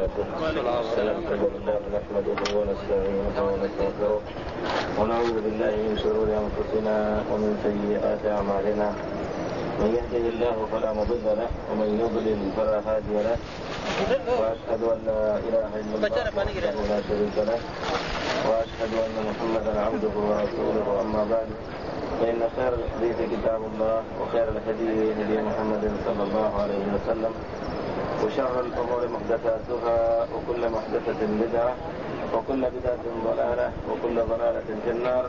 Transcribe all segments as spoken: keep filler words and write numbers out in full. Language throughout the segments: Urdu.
وبركاته. السلام لله نحمده ونستعينه ونستغفره ونعوذ بالله من شرور انفسنا ومن سيئات اعمالنا. من يهده الله فلا مضل له ومن يضلل فلا هادي له. واشهد ان لا اله الا الله وحده لا شريك له واشهد ان محمدا عبده ورسوله. اما بعد فان خير الحديث كتاب الله وخير الهدي هدي محمد صلى الله عليه وسلم وشر الامور محدثاتها وكل محدثه بدعه وكل بدعه ضلاله وكل ضلاله في النار.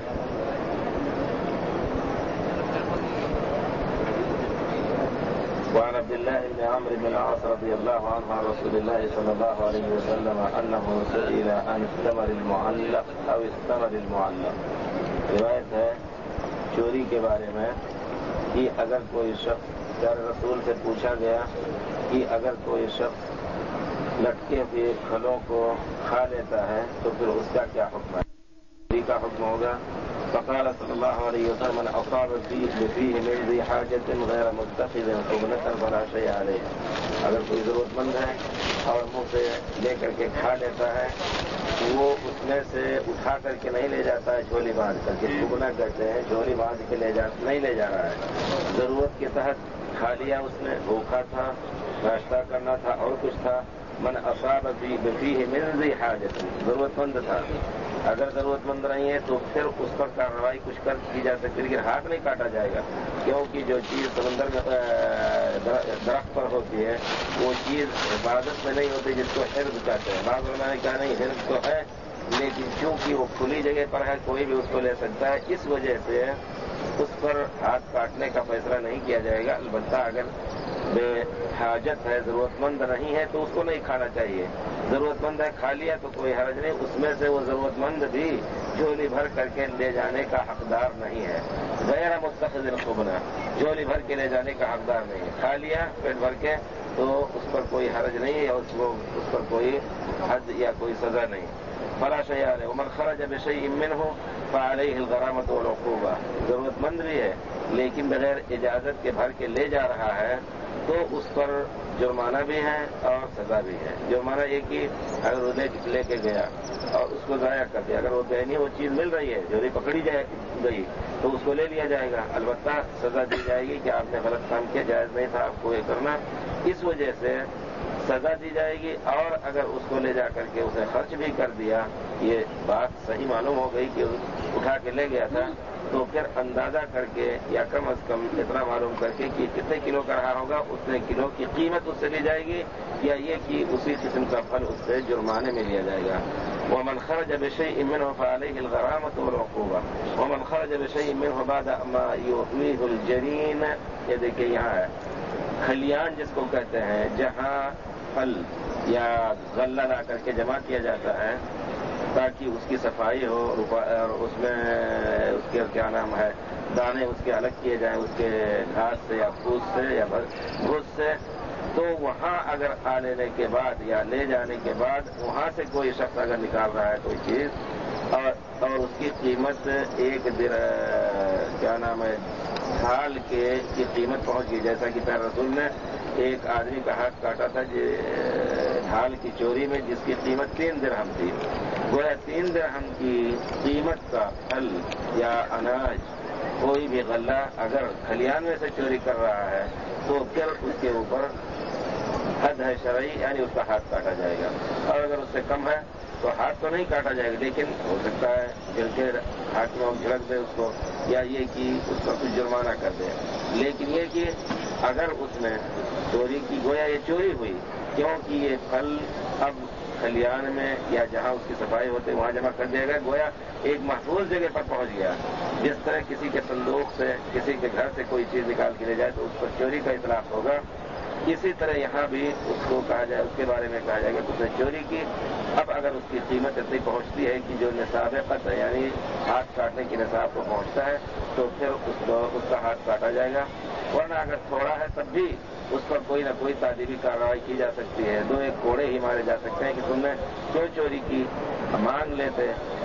وعن عبد الله بن عمرو بن العاص رضي الله عنه عن رسول الله صلى الله عليه وسلم انه سئل عن الثمر المعلق او الثمر المعلق. روایت ہے چوری کے بارے میں کہ اگر کوئی شخص پیارے رسول سے پوچھا گیا کہ اگر کوئی شخص لٹکے ہوئے پھلوں کو کھا لیتا ہے تو پھر اس کا کیا حکم ہے؟ چوری کا حکم ہوگا. فقال صلی اللہ علیہ وسلم من اصاب فيه من ذي حاجة غير متخذ خبنة فلا شيء عليه. اگر کوئی ضرورت مند ہے اور منہ سے لے کر کے کھا لیتا ہے وہ اس میں سے اٹھا کر کے نہیں لے جاتا ہے جھولی باندھ کر کے. خبنہ کہتے ہیں جھولی باندھ کے لے جا نہیں لے جا رہا ہے. ضرورت کے تحت کھا لیا اس نے, بھوکا تھا, ناشتہ کرنا تھا اور کچھ تھا. من اصاب فيه من ذي حاجة ضرورت مند تھا. اگر ضرورت مند نہیں ہے تو پھر اس پر کارروائی کچھ کر کی جا سکتی لیکن ہاتھ نہیں کاٹا جائے گا کیونکہ جو چیز سمندر میں درخت پر ہوتی ہے وہ چیز حفاظت میں نہیں ہوتی جس کو حرز کہتے ہیں. بعض علماء نے کہا نہیں حرز تو ہے لیکن چونکہ وہ کھلی جگہ پر ہے کوئی بھی اس کو لے سکتا ہے, اس وجہ سے اس پر ہاتھ کاٹنے کا فیصلہ نہیں کیا جائے گا. البتہ اگر بے حاجت ہے, ضرورت مند نہیں ہے تو اس کو نہیں کھانا چاہیے. ضرورت مند ہے کھا لیا تو کوئی حرج نہیں. اس میں سے وہ ضرورت مند بھی جھولی بھر کر کے لے جانے کا حقدار نہیں ہے. غیر متخذ خبنہ جھولی بھر کے لے جانے کا حقدار نہیں ہے. کھا لیا پیٹ بھر کے تو اس پر کوئی حرج نہیں ہے اور اس پر کوئی حد یا کوئی سزا نہیں. فلا شيء عليه ومن خرج بشيء منه فعليه الغرامة والعقوبة. ضرورت مند بھی ہے لیکن بغیر اجازت کے بھر کے لے جا رہا ہے تو اس پر جرمانہ بھی ہے اور سزا بھی ہے. جرمانہ یہ کہ اگر وہ لے کے گیا اور اس کو ضائع کر دیا, اگر وہ بہنی وہ چیز مل رہی ہے جوری پکڑی جائے گئی تو اس کو لے لیا جائے گا. البتہ سزا دی جائے گی کہ آپ نے غلط کام کیا, جائز نہیں تھا آپ کو یہ کرنا, اس وجہ سے سزا دی جائے گی. اور اگر اس کو لے جا کر کے اسے خرچ بھی کر دیا, یہ بات صحیح معلوم ہو گئی کہ اٹھا کے لے گیا تھا, تو پھر اندازہ کر کے یا کم از کم اتنا معلوم کر کے کہ کتنے کلو کا رہا ہوگا اتنے کلو کی قیمت اس سے لی جائے گی, یا یہ کہ اسی قسم کا پھل اس سے جرمانے میں لیا جائے گا. ومن خرج بشيء منه فعليه الغرامة والعقوبة ومن خرج بشيء منه بعد ما يؤويه الجنين. یہ دیکھیے یہاں ہے کھلیان جس کو کہتے ہیں جہاں پھل یا غلہ لا کر کے جمع کیا جاتا ہے تاکہ اس کی صفائی ہو اور اس میں اس کے کیا نام ہے دانے اس کے الگ کیے جائیں اس کے گھاس سے یا پھوس سے یا بھوس سے. تو وہاں اگر آ لینے کے بعد یا لے جانے کے بعد وہاں سے کوئی شخص اگر نکال رہا ہے کوئی چیز اور اور اس کی قیمت ایک در کیا نام ہے ڈھال کے کی قیمت پہنچ گئی, جیسا کہ پیارے رسول نے ایک آدمی کا ہاتھ کاٹا تھا ڈھال کی چوری میں جس کی قیمت تین درہم تھی. گویا تین درہم کی قیمت کا پھل یا اناج کوئی بھی غلہ اگر کھلیان میں سے چوری کر رہا ہے تو پھر اس کے اوپر حد ہے شرعی, یعنی اس کا ہاتھ کاٹا جائے گا. اور اگر اس سے کم ہے تو ہاتھ تو نہیں کاٹا جائے گا لیکن ہو سکتا ہے جل کے ہاتھ میں جھڑک دے اس کو یا یہ کہ اس پر کچھ جرمانہ کر دے. لیکن یہ کہ اگر اس نے چوری کی گویا یہ چوری ہوئی کیونکہ یہ پھل اب کھلیان میں یا جہاں اس کی صفائی ہوتی ہے وہاں جمع کر دیا گیا, گویا ایک محفوظ جگہ پر پہنچ گیا. جس طرح کسی کے صندوق سے کسی کے گھر سے کوئی چیز نکال کے لے جائے تو اس پر چوری کا اطلاق ہوگا, اسی طرح یہاں بھی اس کو کہا جائے اس کے بارے میں کہا جائے گا کہ اس نے چوری کی. اب اگر اس کی قیمت اتنی پہنچتی ہے کہ جو نصاب قطع یعنی ہاتھ کاٹنے کی نصاب کو پہنچتا ہے تو پھر اس کو اس کا ہاتھ کاٹا جائے گا. ورنہ اگر تھوڑا ہے تب بھی اس پر کوئی نہ کوئی تعدیبی کارروائی کی جا سکتی ہے. دو ایک کوڑے ہی مارے جا سکتے ہیں کہ تم نے کیوں چوری کی, مانگ لیتے.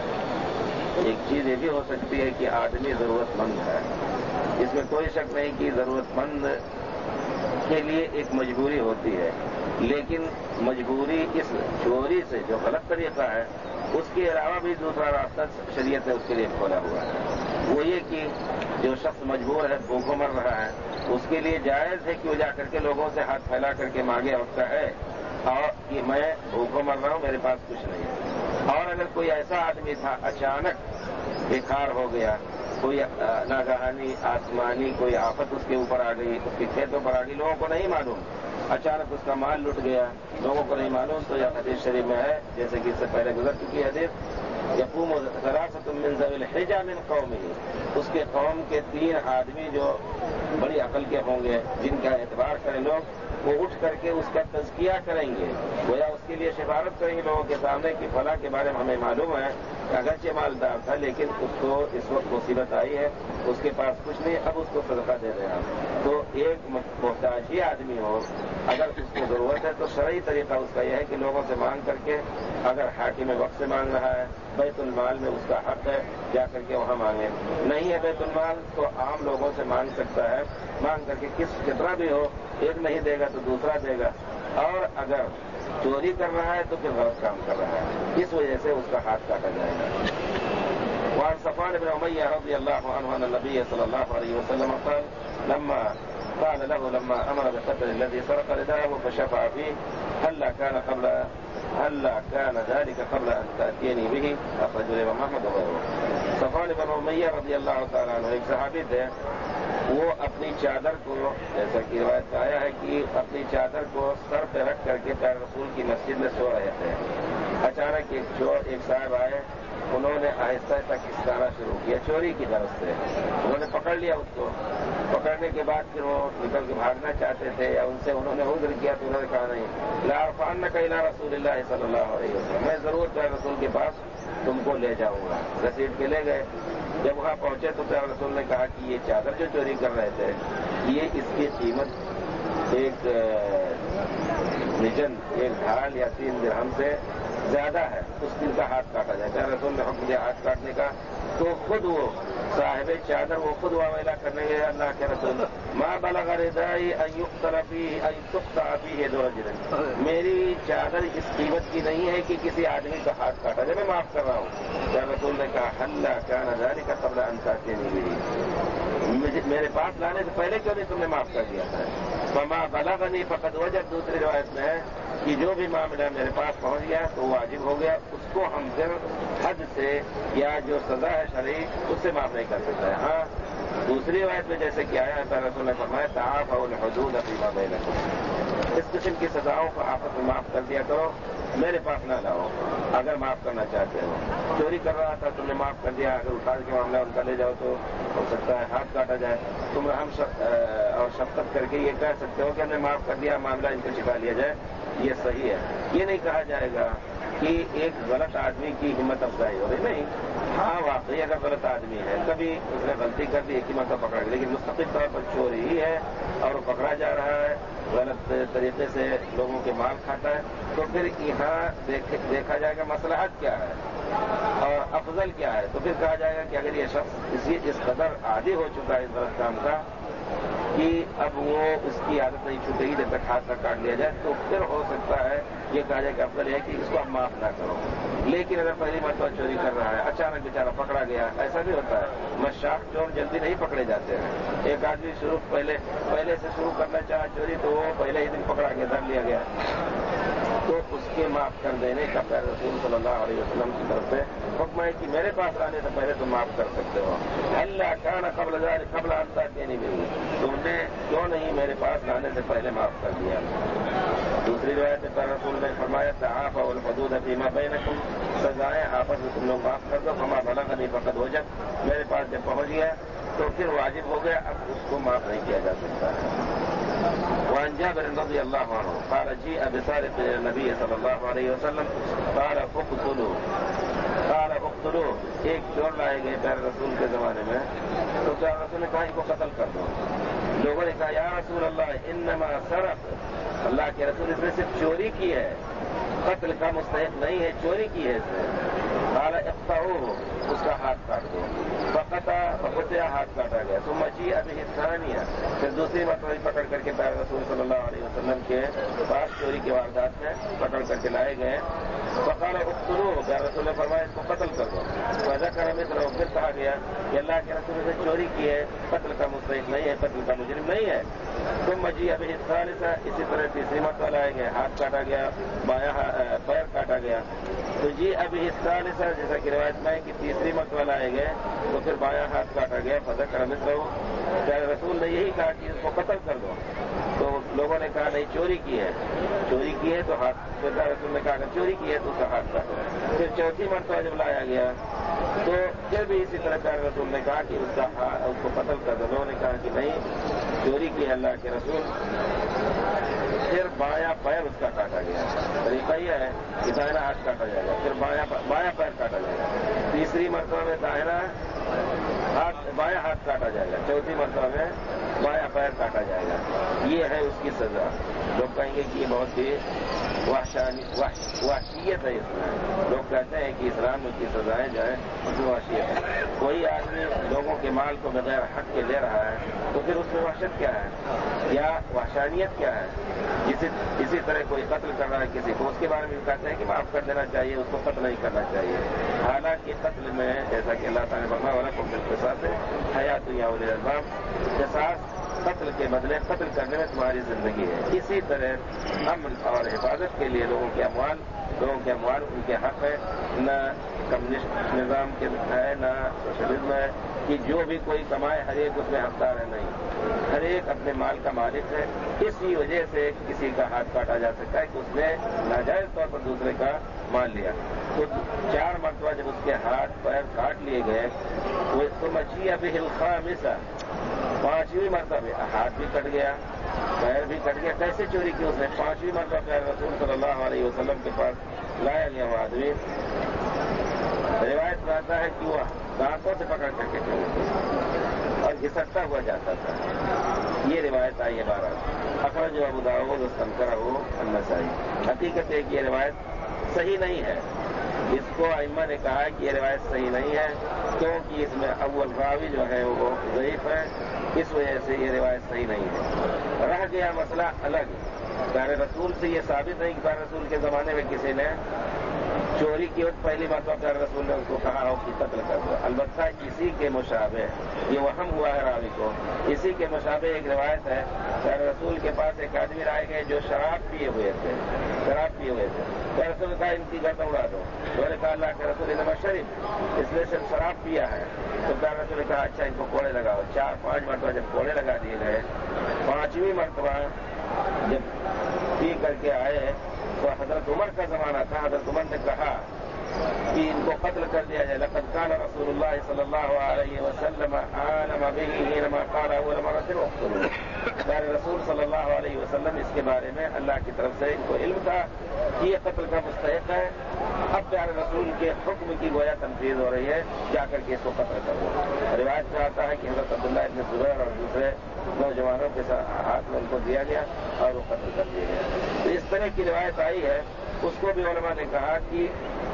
ایک چیز یہ بھی ہو سکتی ہے کہ آدمی ضرورت مند ہے, اس میں کوئی شک نہیں کہ ضرورت مند کے لیے ایک مجبوری ہوتی ہے، لیکن مجبوری اس چوری سے جو غلط طریقہ ہے اس کے علاوہ بھی دوسرا راستہ شریعت نے اس کے لیے کھولا ہوا ہے۔ وہ یہ کہ جو شخص مجبور ہے، بھوکوں مر رہا ہے، اس کے لیے جائز ہے کہ وہ جا کر کے لوگوں سے ہاتھ پھیلا کر کے مانگے اور کہے اور کہ میں بھوکوں مر رہا ہوں، میرے پاس کچھ نہیں ہے۔ اور اگر کوئی ایسا آدمی تھا اچانک بیکار ہو گیا، کوئی ناگہانی آسمانی کوئی آفت اس کے اوپر آ گئی، اس کے کھیتوں پر آ گئی، لوگوں کو نہیں معلوم، اچانک اس کا مال لٹ گیا، لوگوں کو نہیں معلوم، تو یہ حدیث شریف میں ہے جیسے کہ اس سے پہلے گزر چکی حدیث، یقوم ثلاثۃ من ذوی الحجہ من قومہ، اس کے قوم کے تین آدمی جو بڑی عقل کے ہوں گے، جن کا اعتبار کریں لوگ، وہ اٹھ کر کے اس کا تزکیہ کریں گے، گویا اس کے لیے سفارت کریں گے لوگوں کے سامنے کہ فلاں کے بارے میں ہمیں معلوم ہے کہ اگرچہ مالدار تھا لیکن اس کو اس وقت مصیبت آئی ہے، اس کے پاس کچھ نہیں، اب اس کو صدقہ دے دیں آپ۔ تو ایک محتاج ہی آدمی ہو، اگر اس کو ضرورت ہے تو شرعی طریقہ اس کا یہ ہے کہ لوگوں سے مانگ کر کے، اگر حاکم وقت سے مانگ رہا ہے، بیت المال میں اس کا حق ہے، جا کر کے وہاں مانگے، نہیں ہے بیت المال تو عام لوگوں سے مانگ سکتا ہے، مانگ کر کے کس کتنا بھی ہو، ایک نہیں دے گا تو دوسرا دے گا، اور اگر چوری کر رہا ہے تو پھر غلط کام کر رہا ہے، اس وجہ سے اس کا ہاتھ کاٹا جائے گا۔ وعن صفوان بن أمية رضي الله عنه أن النبي صلى الله عليه وسلم قال لما قال له لما أمر بقتل الذي سرق رداءه فشفع فيه هلا كان قبل هلا كان ذلك قبل أن تأتيني به، أخرجه الإمام أحمد وغيره۔ صفوان بن أمية رضی اللہ تعالیٰ عنہ ایک صحابی تھے، وہ اپنی چادر کو، جیسا کہ روایت میں آیا ہے کہ اپنی چادر کو سر پہ رکھ کر کے پیارے رسول کی مسجد میں سو رہے تھے، اچانک ایک چور ایک صاحب آئے، انہوں نے آہستہ آہستہ کھسکانا شروع کیا چوری کی طرف سے، انہوں نے پکڑ لیا اس کو، پکڑنے کے بعد پھر وہ نکل کے بھاگنا چاہتے تھے، یا ان سے انہوں نے عذر کیا تو انہوں نے کہا نہیں، لأرفعنک الی رسول اللہ صلی اللہ علیہ وسلم، میں ضرور پیارے رسول کے پاس تم کو لے جاؤں گا، گھسیٹ کے لے گئے۔ جب وہاں پہنچے تو پیارے رسول نے کہا کہ یہ چادر جو چوری کر رہے تھے یہ اس کی قیمت ایک نجن، ایک ڈھال یا تین درہم سے زیادہ ہے، اس دن کا ہاتھ کاٹا جائے۔ پیارے رسول نے حکم دیا ہاتھ کاٹنے کا، تو خود وہ صاحب چادر وہ خود واویلا کرنے گئے، اللہ کے رسول ما بلغ ردائی ان یقتل فیہ ان تقطع فیہ ذو رجل، میری چادر اس قیمت کی نہیں ہے کہ کسی آدمی کا ہاتھ کاٹا جائے، میں معاف کر رہا ہوں۔ پیارے رسول نے کہا حلا کان ذلک قبل ان تأتینی بہ، میرے پاس لانے سے پہلے کیوں نہیں تم نے معاف کر دیا تھا؟ فما بلغنی فقد وجب، دوسری روایت میں ہے کہ جو بھی معاملہ میرے پاس پہنچ گیا تو واجب ہو گیا، اس کو ہم پھر حد سے یا جو سزا ہے شرعی اس سے معاف نہیں کر سکتا ہے۔ ہاں دوسری روایت میں جیسے کہ آیا ہے رسول نے فرمایا تعافوا الحدود فیما بینکم، اس قسم کی سزاؤں کو آپس میں معاف کر دیا کرو، میرے پاس نہ لاؤ اگر معاف کرنا چاہتے ہو۔ چوری کر رہا تھا تم نے معاف کر دیا، اگر اٹھا کے معاملہ ان کا لے جاؤ تو ہو سکتا ہے ہاتھ کاٹا جائے، تم رحم اور شفقت کر کے یہ کہہ سکتے ہو کہ ہم نے معاف کر دیا، معاملہ ان کو چھپا لیا جائے، یہ صحیح ہے۔ یہ نہیں کہا جائے گا کہ ایک غلط آدمی کی ہمت افزائی ہو رہی، نہیں، ہاں واقعی اگر غلط آدمی ہے، کبھی اس نے غلطی کر دی، ایک ہی مرتبہ پکڑا گیا، لیکن مستقل طور پر چوری ہی ہے اور وہ پکڑا جا رہا ہے، غلط طریقے سے لوگوں کے مال کھاتا ہے، تو پھر یہاں دیکھا جائے گا مصلحت کیا ہے اور افضل کیا ہے، تو پھر کہا جائے گا کہ اگر یہ شخص اسی اس قدر عادی ہو چکا ہے اس غلط کام کا کہ اب وہ اس کی عادت نہیں چھوٹے گی جب تک ہاتھ نہ کاٹ لیا جائے، تو پھر ہو سکتا ہے یہ کہا جائے کہ افضل ہے کہ اس کو اب معاف نہ کرو۔ لیکن اگر پہلی مرتبہ چوری کر رہا ہے، اچانک بیچارہ پکڑا گیا، ایسا بھی ہوتا ہے، مشاق چور جلدی نہیں پکڑے جاتے ہیں، ایک آدمی شروع پہلے پہلے سے شروع کرنا چاہا چوری تو وہ پہلے ہی دن پکڑا گیا، دھر لیا گیا، تو اس کے معاف کر دینے کا پیارے رسول صلی اللہ علیہ وسلم کی طرف سے حکم ہے کہ میرے پاس آنے سے پہلے تم معاف کر سکتے ہو۔ اللہ کان قبل ذلک قبل ان تأتینی بہ، تم نے کیوں نہیں میرے پاس لانے سے پہلے معاف کر دیا؟ دوسری روایت میں پیارے رسول نے فرمایا تعافوا الحدود فیما بینکم، سزائیں آپس میں تم لوگ معاف کر دو، فما بلغنی فقد وجب، میرے پاس جب پہنچ گیا تو پھر واجب ہو گیا، اب اس کو معاف نہیں کیا جا سکتا ہے۔ وعن جابر رضی اللہ عنہ قال جیء بسارق النبی صلی اللہ علیہ وسلم قال اقتلوا قال اقتلوا، ایک چور لائے گئے پیارے رسول کے زمانے میں، تو پیارے رسول نے کہا ان کو قتل کر دو۔ لوگوں نے کہا یا رسول اللہ انما سرق، اللہ کے رسول اس نے صرف چوری کی ہے، قتل کا مستحق نہیں ہے، چوری کی ہے اس نے۔ قال اقطعوه، اس کا ہاتھ کاٹ دو. فقطع فقطع، ہاتھ کاٹا گیا. ثم جيء به الثانية، پھر دوسری مرتبہ پکڑ کر کے پیارے رسول صلی اللہ علیہ وسلم کے پاس چوری کی واردات میں پکڑ کر کے لائے گئے. فقال اقتلوه، پیارے رسول نے فرمایا اس کو قتل کر دو. فذكر مثله، پھر کہا گیا کہ اللہ کے رسول نے چوری کی ہے، قتل کا مستحق نہیں ہے، قتل کا مجرم نہیں ہے. ثم جيء به الثالثة، اسی طرح تیسری مرتبہ لائے گئے، ہاتھ کاٹا گیا، بایاں پیر کاٹا گیا. تو جيء به الثالثة، جیسا کہ روایت میں کہ تیسری مرتبہ لائے گئے تو پھر بایاں ہاتھ کاٹا گیا. فذكر مثله، پیارے رسول نے یہی کہا کہ اس کو قتل کر دو. تو لوگوں نے کہا نہیں چوری کی ہے، چوری کی ہے تو ہاتھ. پیارے رسول نے کہا کہ چوری کی ہے تو اس کا ہاتھ کاٹو. پھر چوتھی مرتبہ جب لایا گیا تو پھر بھی اسی طرح پیارے رسول نے کہا کہ اس کا اس کو قتل کر دو. لوگوں نے کہا کہ نہیں چوری کی ہے اللہ کے رسول. پھر بایاں پیر اس کا کاٹا گیا. طریقہ یہ ہے کہ دائنا ہاتھ کاٹا جائے گا، پھر بایاں بایاں پیر کاٹا جائے گا. تیسری مرتبہ میں دائنا ہاتھ بایاں ہاتھ کاٹا جائے گا. چوتھی مرتبہ میں بایاں پیر کاٹا جائے گا. یہ ہے اس کی سزا. لوگ کہیں گے کہ یہ بہت ہی وحشیت ہے اس میں. لوگ کہتے ہیں کہ اسلام میں کی سزائیں جو ہیں اس میں وحشیت ہے. کوئی آدمی لوگوں کے مال کو بغیر حق کے لے رہا ہے تو پھر اس میں وحشت کیا ہے یا وحشانیت کیا ہے؟ اسی اسی طرح کوئی قتل کر رہا ہے کسی کو، اس کے بارے میں کہتے ہیں کہ معاف کر دینا چاہیے، اس کو قتل نہیں کرنا چاہیے. حالانکہ قتل میں جیسا کہ اللہ تعالیٰ نے فرمایا وَلَكُمْ فِي الْقِصَاصِ حَيَاةٌ يَا أُولِي الْأَلْبَابِ، قصاص قتل کے بدلے قتل کرنے میں تمہاری زندگی ہے. اسی طرح امن اور حفاظت کے لیے لوگوں کے اموال لوگوں کے اموال ان کے حق ہے. نہ کمیونسٹ نظام کے ہے نہ سوشلزم ہے کہ جو بھی کوئی کمائے ہر ایک اس میں حقدار ہے. نہیں، ہر ایک اپنے مال کا مالک ہے. اسی وجہ سے کسی کا ہاتھ کاٹا جا سکتا ہے کہ اس نے ناجائز طور پر دوسرے کا مال لیا. تو چار مرتبہ جب اس کے ہاتھ پیر کاٹ لیے گئے تو مچھیا بھی الخامسہ، پانچویں مرتبہ ہاتھ بھی کٹ گیا، پیر بھی کٹ گیا. کیسے چوری کی اس نے؟ پانچویں مرتبہ پیارے رسول صلی اللہ علیہ وسلم کے پاس لایا گیا وہ آدمی. روایت میں آتا ہے کہ وہ دانتوں سے پکڑ کر کے چوری کی اور گھسٹتا ہوا جاتا تھا. یہ روایت آئی ہے بارہ. اخرج ابو داؤد واستنکرہ النسائی. حقیقت ہے کہ یہ روایت صحیح نہیں ہے. اس کو ائمہ نے کہا کہ یہ روایت صحیح نہیں ہے کیونکہ اس میں اول راوی جو ہے وہ ضعیف ہے، اس وجہ سے یہ روایت صحیح نہیں ہے. رہ گیا مسئلہ الگ. پیارے رسول سے یہ ثابت نہیں کہ پیارے رسول کے زمانے میں کسی نے چوری کی وقت پہلی مرتبہ پیارے رسول نے اس کو کہا ہو کہ قتل کر دو. البتہ اسی کے مشابہ یہ وہم ہوا ہے راوی کو. اسی کے مشابہ ایک روایت ہے پیارے رسول کے پاس ایک آدمی آئے گئے جو شراب پیے ہوئے تھے شراب پیے ہوئے تھے پیارے رسول نے کہا ان کی گردن اڑا دو. انہوں نے کہا اللہ کے رسول انما شریف، اس نے صرف شراب پیا ہے. تو پیارے رسول نے کہا اچھا ان کو کوڑے لگاؤ. چار پانچ مرتبہ جب کوڑے لگا دیے گئے، پانچویں مرتبہ جب پی کر کے آئے تو حضرت عمر کا زمانہ تھا. حضرت عمر نے کہا کہ ان کو قتل کر دیا جائے. لقد كان رسول اللہ صلی اللہ علیہ وسلم عالم به حينما قال اول مرة اقتلوه. پیارے رسول صلی اللہ علیہ وسلم اس کے بارے میں اللہ کی طرف سے ان کو علم تھا کہ یہ قتل کا مستحق ہے. اب پیارے رسول کے حکم کی گویا تنفیذ ہو رہی ہے، جا کر کے اس کو قتل کر دو. روایت میں آتا ہے کہ حضرت عبداللہ ابن زبیر اور دوسرے نوجوانوں کے ہاتھ میں ان کو دیا گیا اور وہ قتل کر دیا گیا. تو اس طرح کی روایت آئی ہے. اس کو بھی علماء نے کہا کہ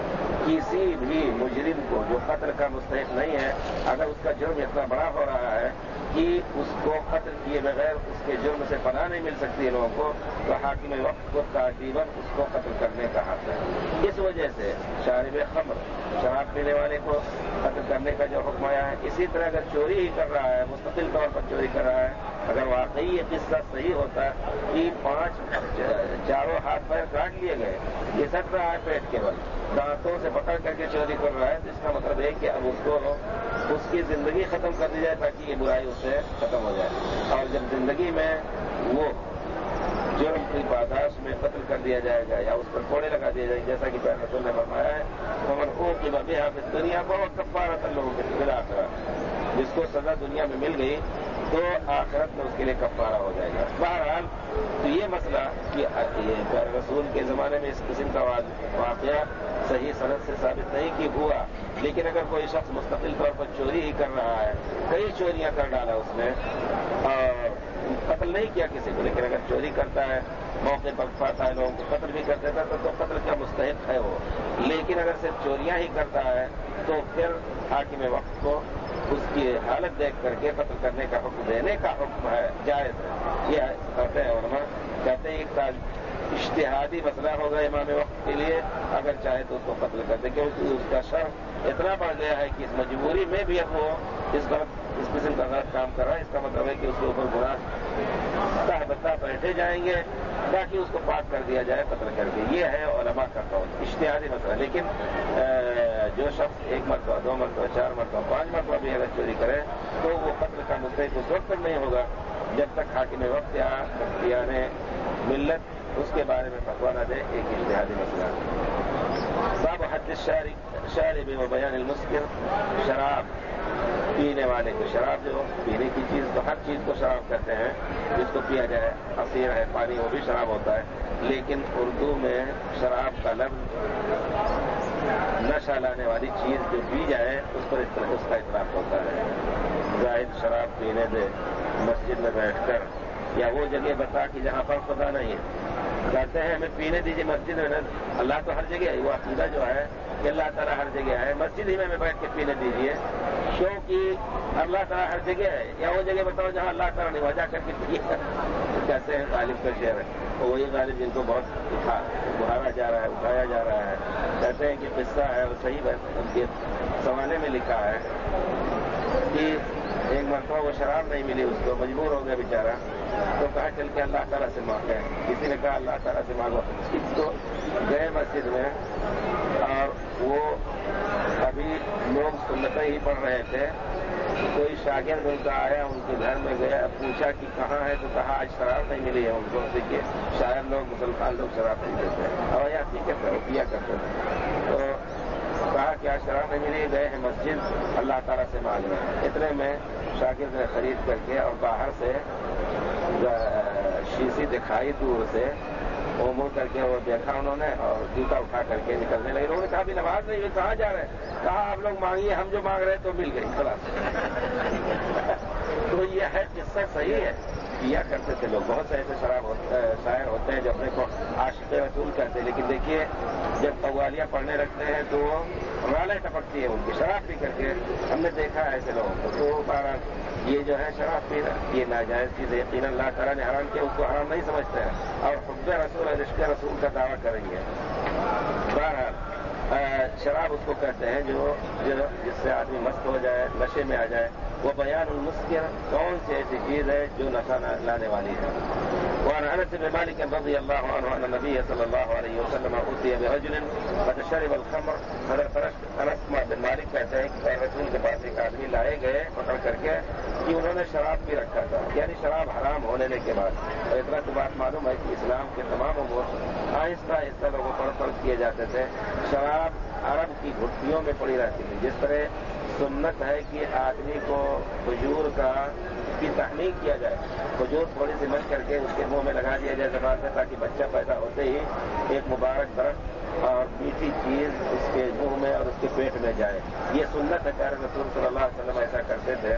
کسی بھی مجرم کو جو قتل کا مستحق نہیں ہے، اگر اس کا جرم اتنا بڑا ہو رہا ہے کہ اس کو قتل کیے بغیر اس کے جرم سے پناہ نہیں مل سکتی ہے لوگوں کو، تو حاکم وقت کو تقریباً اس کو قتل کرنے کا حق ہے. اس وجہ سے شارب خمر، شراب پینے والے کو قتل کرنے کا جو حکم آیا ہے. اسی طرح اگر چوری ہی کر رہا ہے، مستقل طور پر چوری کر رہا ہے، اگر واقعی یہ قصہ صحیح ہوتا ہے کہ پانچ چاروں ہاتھ پیر کاٹ لیے گئے، یہ سٹ رہا ہے پیٹ کے بل، دانتوں سے پکڑ کر کے چوری کر رہا ہے، تو اس کا مطلب ہے کہ اب اس کو اس کی زندگی ختم کر دی جائے تاکہ یہ برائی اس سے ختم ہو جائے. اور جب زندگی میں وہ جرم کی پاداش میں قتل کر دیا جائے گا یا اس پر کوڑے لگا دیا جائے گا، جیسا کہ پیارے رسول نے فرمایا ہے فمن عوقب بها فی الدنیا فهو کفارۃ له فی الآخرۃ. جس کو سزا دنیا میں مل گئی تو آخرت میں اس کے لیے کفارہ ہو جائے گا. بہرحال تو یہ مسئلہ کہ پیارے رسول کے زمانے میں اس قسم کا واقعہ صحیح سند سے ثابت نہیں کہ ہوا، لیکن اگر کوئی شخص مستقل طور پر چوری ہی کر رہا ہے، کئی چوریاں کر ڈالا اس نے اور قتل نہیں کیا کسی کو، لیکن اگر چوری کرتا ہے موقع پر پاتا ہے لوگوں کو قتل بھی کر دیتا ہے تو قتل کا مستحق ہے وہ. لیکن اگر صرف چوریاں ہی کرتا ہے تو پھر حاکم وقت کو اس کی حالت دیکھ کر کے قتل کرنے کا حکم دینے کا حکم ہے، جائز ہے. یہ کہتے ہیں علماء، کہتے ہیں ایک اشتہادی مسئلہ ہوگا امام وقت کے لیے، اگر چاہے تو اس کو قتل کر دے، کیونکہ اس کا شرف اتنا بڑھ گیا ہے کہ اس مجبوری میں بھی اب وہ اس غلط اس قسم کا غلط کام کر رہا ہے. اس کا مطلب ہے کہ اس کے اوپر گناہ تہ بتہ بیٹھے جائیں گے تاکہ اس کو پاک کر دیا جائے قتل کر کے. یہ ہے علماء کا قول، اشتہادی مسئلہ. لیکن جو شخص ایک مرتبہ، دو مرتبہ، چار مرتبہ، پانچ مرتبہ بھی اگر چوری کرے تو وہ قتل کا مستحق اس وقت تک نہیں ہوگا جب تک حاکم وقت یا مفتیان ملت اس کے بارے میں فتویٰ نہ دے. ایک اشتہادی مسئلہ. باب حد الشارب و بیان المسکر، شراب پینے والے کو، شراب جو پینے کی چیز تو ہر چیز کو شراب کہتے ہیں جس کو پیا جائے. عصیر ہے، پانی، وہ بھی شراب ہوتا ہے. لیکن اردو میں شراب کا لفظ نشہ لانے والی چیز جو پی جائے اس پر اس کا اطلاق ہوتا ہے. زاہد شراب پینے دے مسجد میں بیٹھ کر، یا وہ جگہ بتا کہ جہاں پر خدا نہیں ہے. کہتے ہیں ہمیں پینے دیجیے مسجد میں. اللہ تو ہر جگہ ہے، وہ عقیدہ جو ہے کہ اللہ تعالیٰ ہر جگہ ہے، مسجد ہی میں ہمیں بیٹھ کے پینے دیجیے کیونکہ اللہ تعالیٰ ہر جگہ ہے. یا وہ جگہ بتاؤ جہاں اللہ تعالیٰ نہیں، وجہ کر کے پیے. کہتے ہیں غالب کا شعر ہے، وہی غالب جن کو بہت بہارا جا رہا ہے، اٹھایا جا رہا ہے. کہتے ہیں کہ قصہ ہے وہ صحیح ہے، ان کے زمانے میں لکھا ہے کہ ایک مرتبہ وہ شراب نہیں ملی اس کو، مجبور ہو گیا بیچارہ. تو کہا چل کے اللہ تعالیٰ سے مانگے. کسی نے کہا اللہ تعالیٰ سے مانگو. تو گئے مسجد میں اور وہ ابھی لوگ سنتیں ہی پڑھ رہے تھے. کوئی شاگرد ان کا آیا، ان کے گھر میں گیا، پوچھا کہ کہاں ہے، تو کہا آج شراب نہیں ملی ہے ان کو. دیکھیے شاید لوگ مسلمان لوگ شراب نہیں دیتے ہیں اور یا ٹھیک ہے پیا کرتے تھے. تو کہا کہ آج شراب نہیں ملی، گئے ہیں مسجد اللہ تعالیٰ سے مانگنا. اتنے میں شاگرد نے خرید کر کے اور باہر سے شیشی دکھائی دور سے، وہ مڑ کر کے وہ دیکھا انہوں نے اور جوتا اٹھا کر کے نکلنے لگے. انہوں نے کہا بھی نماز نہیں ہوئی، کہاں جا رہے ہیں؟ کہا آپ لوگ مانگیے، ہم جو مانگ رہے تو مل گئی خلاص. تو یہ ہے قصہ صحیح ہے، کیا کرتے تھے لوگ. بہت سے ایسے شراب شاعر ہوتے ہیں جو اپنے کو عاشق رسول کہتے ہیں، لیکن دیکھیے جب قوالیاں پڑھنے لگتے ہیں تو رالیں ٹپکتی ہیں ان کی شراب پی کر کے. ہم نے دیکھا ہے ایسے لوگوں کو. تو بہرحال یہ جو ہے شراب پینا یہ ناجائز چیز ہے. یقیناً اللہ تعالیٰ نے حرام کیا، اس کو حرام نہیں سمجھتے ہیں اور حب رسول اور عشق رسول کا دعویٰ کریں گے. بہرحال شراب اس کو کہتے ہیں جو جس سے آدمی مست ہو جائے، نشے میں آ جائے. وہ بیان المسکر، کون سی ایسی چیز ہے جو نشہ لانے والی ہے. وعن انس بن مالک رضی اللہ عنہ ان النبی صلی اللہ علیہ وسلم اوتی برجل قد شرب الخمر. حضرت انس بن مالک کہتے ہیں کہ رسول کے پاس ایک آدمی لائے گئے پکڑ کر کے کہ انہوں نے شراب پی رکھا تھا، یعنی شراب حرام ہونے کے بعد. اور اتنا تو بات معلوم ہے کہ اسلام کے تمام امور آہستہ آہستہ لوگوں پر فرض کیے جاتے تھے. شراب عرب کی گھٹیوں میں پڑی رہتی تھی. جس طرح سنت ہے کہ آدمی کو کھجور کا کی تحمیق کیا جائے، کھجور تھوڑی سی مچ کر کے اس کے منہ میں لگا دیا جائے زبان سے تاکہ بچہ پیدا ہوتے ہی ایک مبارک درخت اور میٹھی چیز اس کے منہ میں اور اس کے پیٹ میں جائے. یہ سنت ہے. پیارے رسول صلی اللہ علیہ وسلم ایسا کرتے تھے.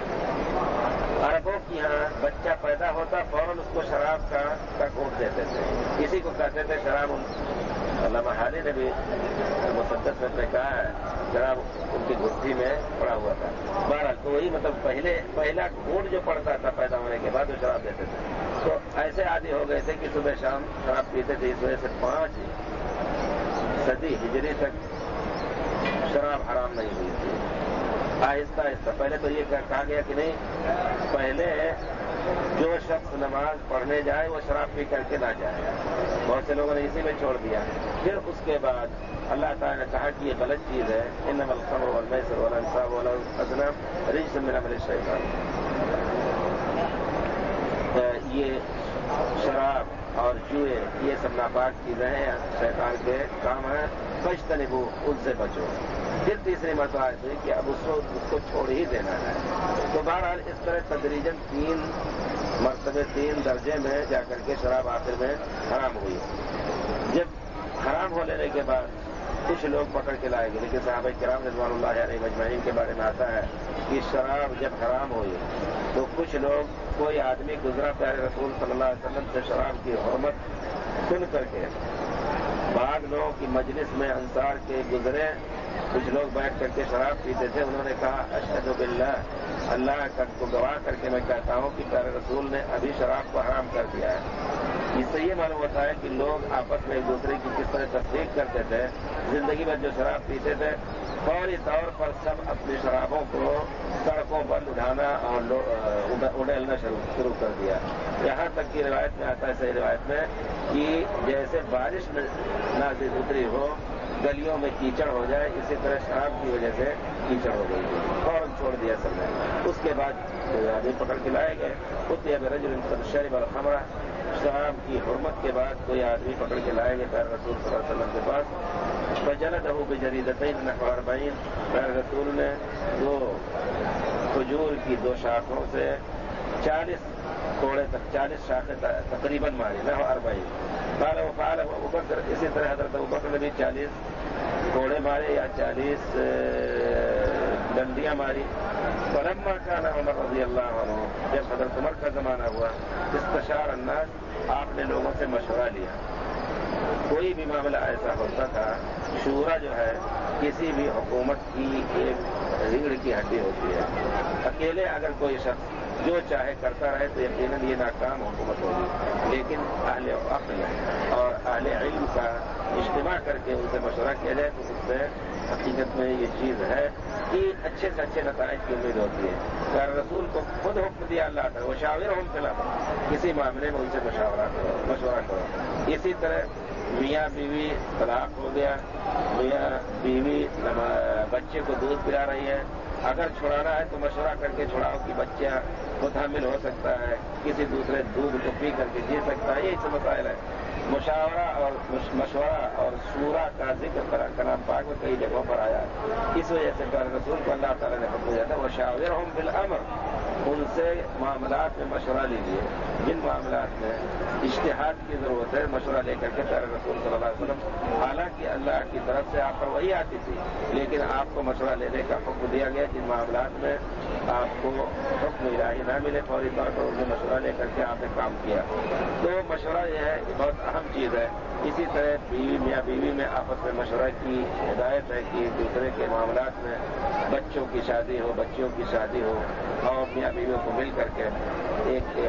عربوں کی یہاں بچہ پیدا ہوتا فوراً اس کو شراب کا کا گھونٹ دیتے تھے. کسی کو کہتے تھے شراب. علامہ حالی نے بھی مقدس میں کہا ہے شراب ان کی گھٹی میں پڑا ہوا تھا. بہرحال تو وہی مطلب پہلے پہلا گھونٹ جو پڑتا تھا پیدا ہونے کے بعد وہ شراب دیتے تھے. تو ایسے عادی ہو گئے تھے کہ صبح شام شراب پیتے تھے. اس وجہ سے پانچ صدی ہجری تک شراب حرام نہیں ہوئی تھی. آہستہ آہستہ پہلے تو یہ کہا گیا کہ نہیں، پہلے جو شخص نماز پڑھنے جائے وہ شراب پی کر کے نہ جائے. بہت سے لوگوں نے اسی میں چھوڑ دیا. پھر اس کے بعد اللہ تعالیٰ نے کہا کہ یہ غلط چیز ہے. انما الخمر والمیسر والانصاب والازلام رجس من عمل الشیطان. یہ شراب اور جوئے یہ سب ناپاک چیزیں ہیں، شیطان کے کام ہیں. فاجتنبوا، ان سے بچو. پھر تیسری مرتبہ آئی کہ اب اس کو اس کو چھوڑ ہی دینا ہے. تو بہرحال اس طرح تدریجاً تین مرتبے تین درجے میں جا کر کے شراب آخر میں حرام ہوئی. جب حرام ہو لینے کے بعد کچھ لوگ پکڑ کے لائے گئے، لیکن صحابہ کرام رضوان اللہ علیہ مجمعین کے بارے میں آتا ہے کہ شراب جب حرام ہوئی تو کچھ لوگ کوئی آدمی گزرا پیارے رسول صلی اللہ علیہ وسلم سے شراب کی حرمت سن کر کے، بعض لوگوں کی مجلس میں انصار کے گزرے، کچھ لوگ بیٹھ کر کے شراب پیتے تھے، انہوں نے کہا اشہد باللہ، اللہ کو گواہ کر کے میں کہتا ہوں کہ پیارے رسول نے ابھی شراب کو حرام کر دیا ہے۔ اس سے یہ معلوم ہوتا ہے کہ لوگ آپس میں ایک دوسرے کی کس طرح تصدیق کرتے تھے۔ زندگی میں جو شراب پیتے تھے فوری طور پر سب اپنی شرابوں کو سڑکوں پر اٹھانا اور اڈیلنا شروع کر دیا، یہاں تک کہ روایت میں آتا ہے، صحیح روایت میں، کہ جیسے بارش نازل اتری ہو گلیوں میں کیچڑ ہو جائے، اسی طرح شراب کی وجہ سے کیچڑ ہو گئی، فوراً چھوڑ دیا سب نے۔ اس کے بعد آدمی پکڑ کے لائے گئے، اتنے رجل شرب الخمر، شراب کی حرمت کے بعد کوئی آدمی پکڑ کے لائے گئے پیارے رسول صلی اللہ علیہ وسلم کے پاس، فجلدہ بجریدتین نحو اربعین، پیارے رسول نے دو کھجور کی دو شاخوں سے چالیس کوڑے تک، چالیس شاخیں تقریباً ماری، نحو اربعین۔ قال وفعل ابو بکر، اسی طرح حضرت ابو بکر نے بھی چالیس کوڑے مارے یا چالیس ڈنڈیاں ماری۔ فلما كان عمر رضی اللہ عنہ، جب حضرت عمر کا زمانہ ہوا، استشار الناس، آپ نے لوگوں سے مشورہ لیا۔ کوئی بھی معاملہ ایسا ہوتا تھا، شورا جو ہے کسی بھی حکومت کی ایک ریڑھ کی ہڈی ہوتی ہے، اکیلے اگر کوئی شخص جو چاہے کرتا رہے تو یقیناً یہ ناکام حکومت ہوگی، لیکن اہل عقل اور اہل علم کا اجتماع کر کے ان سے مشورہ کیا جائے تو اس سے حقیقت میں یہ چیز ہے کہ اچھے سے اچھے نتائج کی امید ہوتی ہے۔ پیارے رسول کو خود حکم دیا اللہ تعالیٰ، وہ شاورہم فی الامر، کسی معاملے میں ان سے مشورہ کرو مشورہ کرو اسی طرح میاں بیوی طلاق ہو گیا، میاں بیوی بچے کو دودھ پلا رہی ہے، اگر چھڑانا ہے تو مشورہ کر کے چھڑاؤ کہ بچہ خود حامل ہو سکتا ہے، کسی دوسرے دودھ کو پی کر کے جی سکتا ہے، یہی سے مسائل ہے۔ مشاورہ اور مشورہ اور شورا کا ذکر کلام پاک میں کئی جگہوں پر آیا، اس وجہ سے پیارے رسول کو اللہ تعالیٰ نے حکم دیا تھا وشاورہم فی الامر، ان سے معاملات میں مشورہ لیجیے، جن معاملات میں اجتہاد کی ضرورت ہے مشورہ لے کر کے پیارے رسول صلی اللہ علیہ وسلم، حالانکہ اللہ کی طرف سے آپ پر وہی آتی تھی لیکن آپ کو مشورہ لینے کا حکم دیا گیا، جن معاملات میں آپ کو حکم الہی نہ ملے فوری طور پر انہیں مشورہ لے کر کے آپ نے کام کیا۔ تو مشورہ یہ ہے بہت اہم چیز ہے۔ اسی طرح بیوی میاں بیوی میں آپس میں مشورہ کی ہدایت ہے کہ دوسرے کے معاملات میں بچوں کی شادی ہو، بچیوں کی شادی ہو، اور میاں بیویوں کو مل کر کے ایک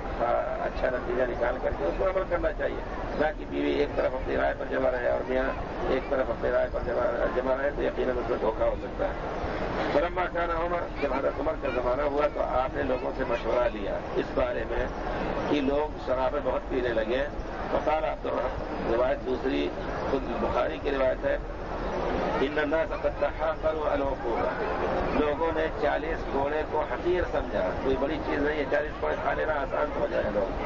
اچھا نتیجہ نکال کر کے اس پر عمل کرنا چاہیے، نہ کہ بیوی ایک طرف اپنی رائے پر جمع رہے اور میاں ایک طرف اپنی رائے پر جمع رہے تو یقیناً اس میں دھوکہ ہو سکتا ہے۔ فلما كان عمر، جب حضرت عمر کا زمانہ ہوا تو آپ نے لوگوں سے مشورہ لیا اس بارے میں کہ لوگ شرابیں بہت پینے لگے۔ فقال عبد الرحمن، روایت دوسری خود بخاری کی روایت ہے، ان الناس قد تحاقروا العقول، لوگوں نے چالیس کوڑے کو حقیر سمجھا، کوئی بڑی چیز نہیں ہے، چالیس کوڑے کھا لینا آسان ہو جائے لوگ۔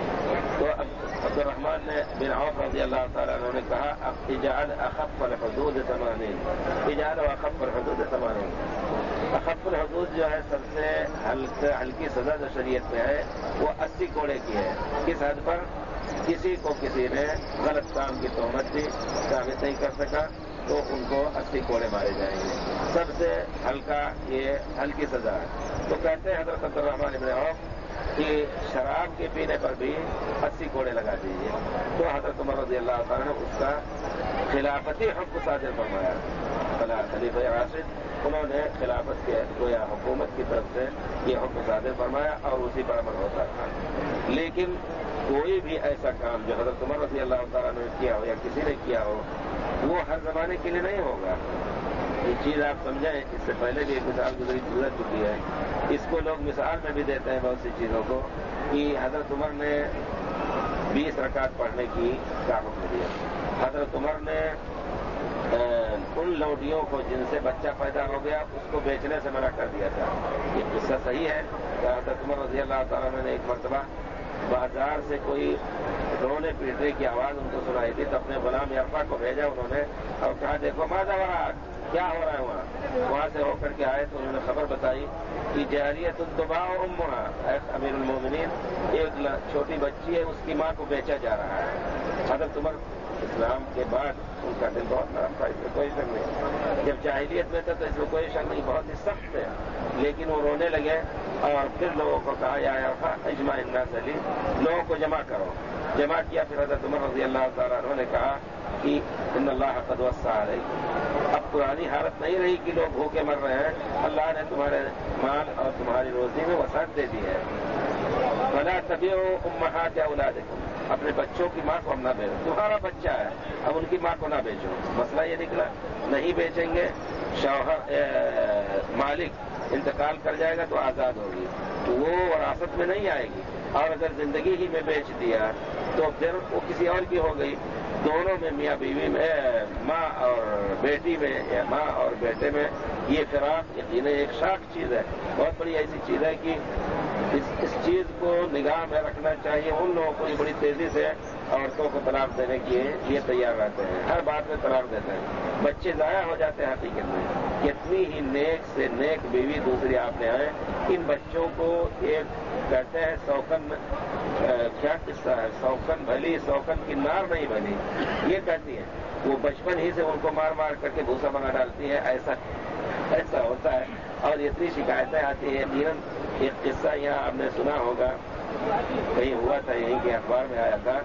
تو عبد الرحمن نے بن عوف رضی اللہ تعالیٰ عنہ نے کہا اب اجعل اخف الحدود ثمانین، اجعل اخف الحدود ثمانین، اخف الحدود جو ہے سب سے ہلکی سزا جو شریعت میں ہے وہ اسی کوڑے کی ہے۔ کس حد پر؟ کسی کو کسی نے غلط کام کی تہمت دی، ثابت نہیں کر سکا تو ان کو اسی کوڑے مارے جائیں گے، سب سے ہلکا یہ ہلکی سزا ہے۔ تو کہتے ہیں حضرت عبد الرحمن بن عوف کہ شراب کے پینے پر بھی اسی کوڑے لگا دیجیے۔ تو حضرت عمر رضی اللہ تعالیٰ نے اس کا خلافتی حکم صادر فرمایا، خلیفہ راشد، انہوں نے خلافت کے گویا حکومت کی طرف سے یہ حکم صادر فرمایا اور اسی پر عمل ہوتا تھا۔ لیکن کوئی بھی ایسا کام جو حضرت عمر رضی اللہ تعالیٰ نے کیا ہو یا کسی نے کیا ہو وہ ہر زمانے کے لیے نہیں ہوگا۔ یہ چیز آپ سمجھیں، اس سے پہلے بھی ایک مثال گزری گزر چکی ہے، اس کو لوگ مثال میں بھی دیتے ہیں بہت سی چیزوں کو، کہ حضرت عمر نے بیس رکعت پڑھنے کی کا حکم دیا، حضرت عمر نے ان لوڈیوں کو جن سے بچہ پیدا ہو گیا اس کو بیچنے سے منع کر دیا تھا۔ یہ قصہ صحیح ہے کہ حضرت عمر رضی اللہ تعالیٰ نے ایک مرتبہ بازار سے کوئی رونے پیٹنے کی آواز ان کو سنائی تھی تو اپنے غلام یرفا کو بھیجا انہوں نے اور کہا دیکھو ماذا ورا، کیا ہو رہا ہے وہاں۔ وہاں سے ہو کر کے آئے تو انہوں نے خبر بتائی کہ جاریۃ تباع امہا، امیر المومنین، ایک چھوٹی بچی ہے اس کی ماں کو بیچا جا رہا ہے۔ حضرت عمر اسلام کے بعد ان کا دل بہت نرم تھا، اس میں کوئی شک نہیں. جب جاہلیت میں تھا تو اس میں کوئی شک نہیں، بہت ہی سخت ہے، لیکن وہ رونے لگے اور پھر لوگوں کو کہا یا اجمع الناس علی، لوگوں کو جمع کرو. جمع کیا. پھر حضرت عمر رضی اللہ تعالیٰ عنہ نے کہا کہ ان اللہ قد وسع علیکم، اب پرانی حالت نہیں رہی کہ لوگ بھوکے مر رہے ہیں، اللہ نے تمہارے مال اور تمہاری روزی میں وسعت دے دی ہے. فلا تبیعوا امہات اولادکم، اپنے بچوں کی ماں کو ہم نہ بیچو، تمہارا بچہ ہے اب ان کی ماں کو نہ بیچو. مسئلہ یہ نکلا نہیں بیچیں گے، شوہر مالک انتقال کر جائے گا تو آزاد ہوگی، وہ وراثت میں نہیں آئے گی. اور اگر زندگی ہی میں بیچ دیا تو پھر وہ کسی اور کی ہو گئی. دونوں میں میاں بیوی میں، ماں اور بیٹی میں یا ماں اور بیٹے میں یہ فراق یقیناً ایک شاک چیز ہے، بہت بڑی ایسی چیز ہے کہ اس اس چیز کو نگاہ میں رکھنا چاہیے. ان لوگوں کو یہ بڑی تیزی سے عورتوں کو طلاق دینے کے لیے تیار رہتے ہیں، ہر بات میں طلاق دیتے ہیں، بچے ضائع ہو جاتے ہیں. حقیقت میں کتنی ہی نیک سے نیک بیوی دوسری آپ نے آئے، ان بچوں کو ایک کہتے ہیں سوکن، کیا قصہ ہے، سوکن بھلی سوکن کی نار نہیں بنی، یہ کہتی ہے. وہ بچپن ہی سے ان کو مار مار کر کے بھوسا بنا ڈالتی ہے. ایسا ایسا ہوتا ہے اور اتنی شکایتیں آتی ہیں. یقیناً ایک قصہ یہاں آپ نے سنا ہوگا، کہیں ہوا تھا، یہیں کے اخبار میں آیا تھا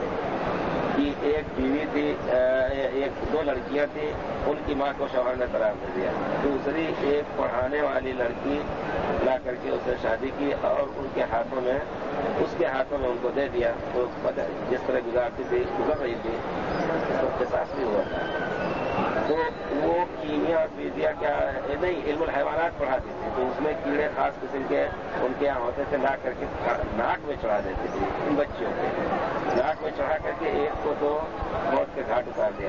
کہ ایک بیوی تھی، ایک دو لڑکیاں تھیں، ان کی ماں کو شوہر نے طلاق دے دیا. دوسری ایک پڑھانے والی لڑکی لا کر کے اسے شادی کی اور ان کے ہاتھوں میں اس کے ہاتھوں میں ان کو دے دیا. تو جس طرح گزارتی تھی گزر رہی تھی، اس کو احساس بھی ہوا تھا. تو وہ کیمیا اور فزیا کیا نہیں، علم الحیوانات پڑھاتی تھی، تو اس میں کیڑے خاص قسم کے ان کے یہاں ہوتے تھے، لا کر کے ناک میں چڑھا دیتی تھی ان بچیوں کے، ناک میں چڑھا کر کے ایک کو تو موت کے گھاٹ اتار دیا.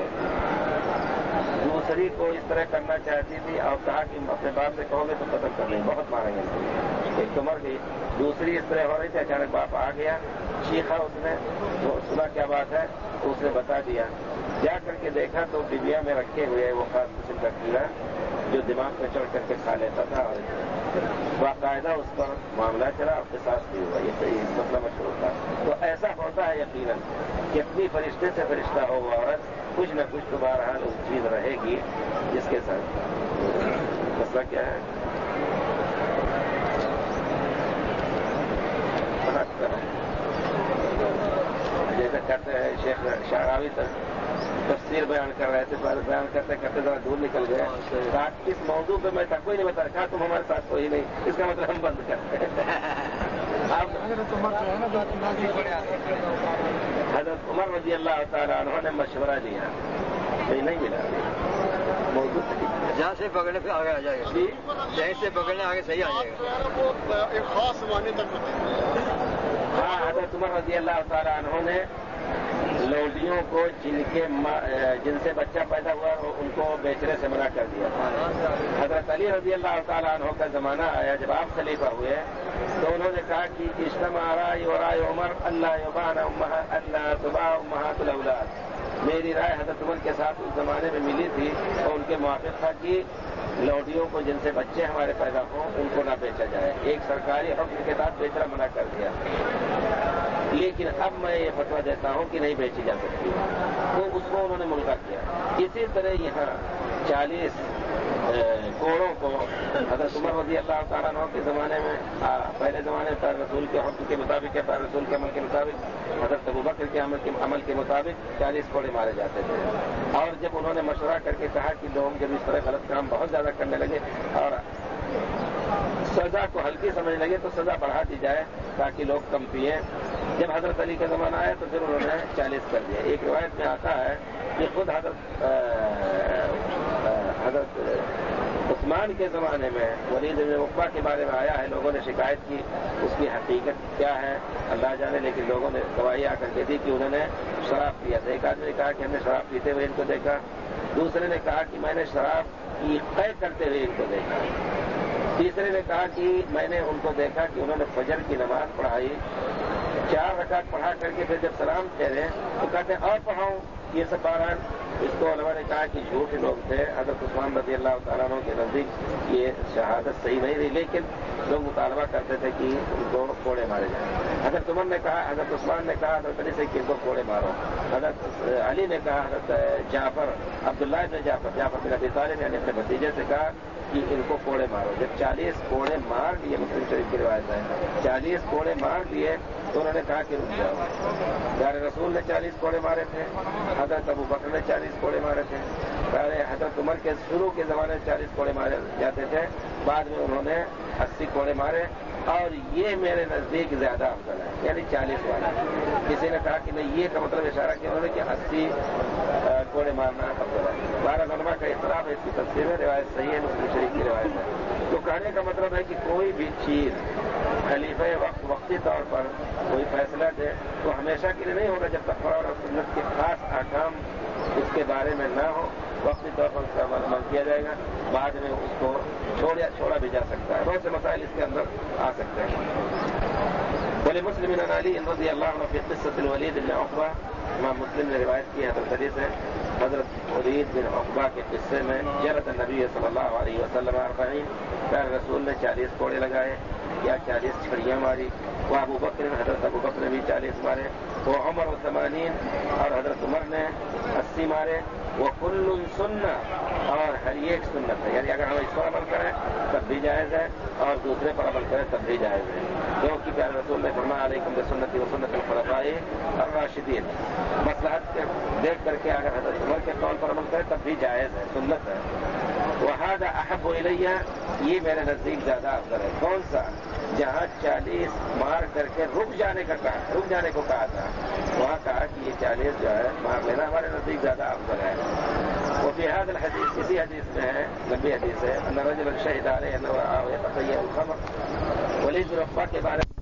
دوسری کو اس طرح کرنا چاہتی تھی اور کہا کہ اپنے باپ سے کہو گے تو قتل کر لیں، بہت ماریں گے. ایک تو مر گئی، دوسری اس طرح ہو رہی تھی. اچانک باپ آ گیا، چیخا اس نے، تو سنا کیا بات ہے تو اس نے بتا دیا. جا کر کے دیکھا تو ڈبیا میں رکھے ہوئے وہ خاص قسم کا کیڑا جو دماغ پہ چڑھ کر کے کھا لیتا تھا، اور باقاعدہ اس پر معاملہ چلا اور قصاص بھی ہوا. یہ مسئلہ مشہور تھا. تو ایسا ہوتا ہے یقیناً، کتنی فرشتے سے فرشتہ ہو وہ عورت، کچھ نہ کچھ تو بہرحال اس چیز رہے گی جس کے ساتھ. مسئلہ کیا ہے؟ جیسے کہتے ہیں شیخ شعراوی تفسیر بیان کر رہے تھے، بیان کرتے کرتے ذرا دور نکل گئے. کس موضوع پہ میں تھا کوئی نہیں بتا رکھا، تم ہمارے ساتھ کوئی نہیں، اس کا مطلب ہم بند کرتے ہیں. حضرت عمر رضی اللہ تعالیٰ عنہ نے مشورہ دیا، نہیں نہیں ملا موضوع جہاں سے پکڑنے پہ آگے آ جائے گا، جہیں سے پکڑنے آگے صحیح آ جائے گا. ایک خاص زمانے تک ہاں حضرت عمر رضی اللہ تعالیٰ عنہ نے لوڈیوں کو جن کے جن سے بچہ پیدا ہوا ان کو بیچنے سے منع کر دیا. حضرت علی رضی اللہ تعالیٰ عنہ کا زمانہ آیا جب آپ خلیفہ ہوئے تو انہوں نے کہا کہ اجتماع رائے و رائے عمر اللہ یبان اللہ تباع امہات الاولاد. میری رائے حضرت عمر کے ساتھ اس زمانے میں ملی تھی اور ان کے موافق تھا کہ لوڈیوں کو جن سے بچے ہمارے پیدا ہوں ان کو نہ بیچا جائے. ایک سرکاری حکم کے ساتھ بیچنا منع کر دیا، لیکن اب میں یہ فتویٰ دیتا ہوں کہ نہیں بیچی جا سکتی، تو اس کو انہوں نے ملغا کیا. اسی طرح یہاں چالیس کوڑوں کو حضرت عمر رضی اللہ تعالیٰ عنہ کے زمانے میں، پہلے زمانے میں رسول کے حکم کے مطابق یا رسول کے عمل کے مطابق، حضرت ابوبکر کے عمل کے عمل کے مطابق چالیس کوڑے مارے جاتے تھے. اور جب انہوں نے مشورہ کر کے کہا کہ لوگ جب اس طرح غلط کام بہت زیادہ کرنے لگے اور سزا کو ہلکی سمجھنے لگے تو سزا بڑھا دی جائے تاکہ لوگ کم پیئیں. جب حضرت علی کا زمانہ آیا تو پھر انہوں نے چالیس کر دیا. ایک روایت میں آتا ہے کہ خود حضرت حضرت عثمان کے زمانے میں ولید بن عقبہ کے بارے میں آیا ہے، لوگوں نے شکایت کی، اس کی حقیقت کیا ہے اللہ جانے، لیکن لوگوں نے گواہی آ کر کے دی کہ انہوں نے شراب پیا تھا. ایک آدمی نے کہا کہ ہم نے شراب پیتے ہوئے ان کو دیکھا، دوسرے نے کہا کہ میں نے شراب کی قید کرتے ہوئے ان کو دیکھا، تیسرے نے کہا کہ میں نے ان کو دیکھا کہ انہوں نے فجر کی نماز پڑھائی چار رکعت پڑھا کر کے پھر جب سلام پھیرے تو کہتے ہیں اور پڑھاؤں یہ سب بہرحال اس کو علماء نے کہا کہ جھوٹے لوگ تھے. حضرت عثمان رضی اللہ تعالیٰ عنہ کے نزدیک یہ شہادت صحیح نہیں رہی، لیکن لوگ مطالبہ کرتے تھے کہ ان کو کوڑے مارے جائیں. حضرت عمر نے کہا، حضرت عثمان نے کہا حضرت علی سے کہ ان کو کوڑے مارو. حضرت علی نے کہا حضرت جعفر عبداللہ بن جعفر جعفر بن ابی طالب یعنی اپنے بھتیجے سے کہا کہ ان کو کوڑے مارو. جب چالیس کوڑے مار دیے، مسلم شریف کی روایت ہے، چالیس کوڑے مار دیے تو انہوں نے کہا کہ رک جاؤ. پیارے رسول نے چالیس کوڑے مارے تھے، حضرت ابو بکر نے چالیس کوڑے مارے تھے، پیارے حضرت عمر کے شروع کے زمانے میں چالیس کوڑے مارے جاتے تھے، بعد میں انہوں نے اسی کوڑے مارے، اور یہ میرے نزدیک زیادہ افضل ہے، یعنی چالیس والا. کسی نے کہا کہ نہیں، یہ کا مطلب اشارہ کیا انہوں نے کہ اسی کوڑے مارنا افضل ہے. بارہ علماء کا اختلاف ہے اس کی تفسیر میں، روایت صحیح ہے، مسلم شریف کی روایت ہے. تو کہنے کا مطلب ہے کہ کوئی بھی چیز خلیفہ وقت وقتی طور پر کوئی فیصلہ دے تو ہمیشہ کے لیے نہیں ہوگا جب تک قرآن اور سنت کے خاص احکام اس کے بارے میں نہ ہو. وقتی طور پر اس کا عمل کیا جائے گا، بعد میں اس کو چھوڑا چھوڑا بھی جا سکتا ہے. بہت سے مسائل اس کے اندر آ سکتے ہیں. ولی مسلم عن علی رضی اللہ عنہ فی قصۃ الولید بن عقبہ، امام مسلم نے روایت کی حضرت علی سے حضرت ولید بن عقبہ کے قصے میں، جلد النبی صلی اللہ علیہ وسلم اربعین، پیارے رسول نے چالیس کوڑے لگائے یا چالیس چھڑیاں ماری. وہ ابو بکر حضرت ابو بکر نے بھی چالیس مارے. وہ عمر و ثمانین اور حضرت عمر نے اسی مارے. وہ کل سنہ، اور ہر ایک سنت ہے، یعنی اگر ہم اس پر عمل کریں تب بھی جائز ہے اور دوسرے پر عمل کریں تب بھی جائز ہے. کیونکہ پیارے رسول نے فرمایا علیکم بسنتی و سنت الخلفاء الراشدین. مصلحت کے دیکھ کر کے اگر حضرت عمر کے قول پر عمل کریں تب بھی جائز ہے، سنت ہے. وہذا احب الیہ، یہ میرے نزدیک زیادہ افضل ہے. کون سا؟ جہاں چالیس مار کر کے رک جانے کا کہا رک جانے کو کہا تھا، وہاں کہا کہ یہ چالیس جو ہے مار لینا ہمارے نزدیک زیادہ افضل ہے. وہ فی هذا الحدیث، اسی حدیث میں ہے، لمبی حدیث ہے، ان رجلا شہد علیہ انه رآه يتطيب الخمر. ولید بن عقبہ کے بارے میں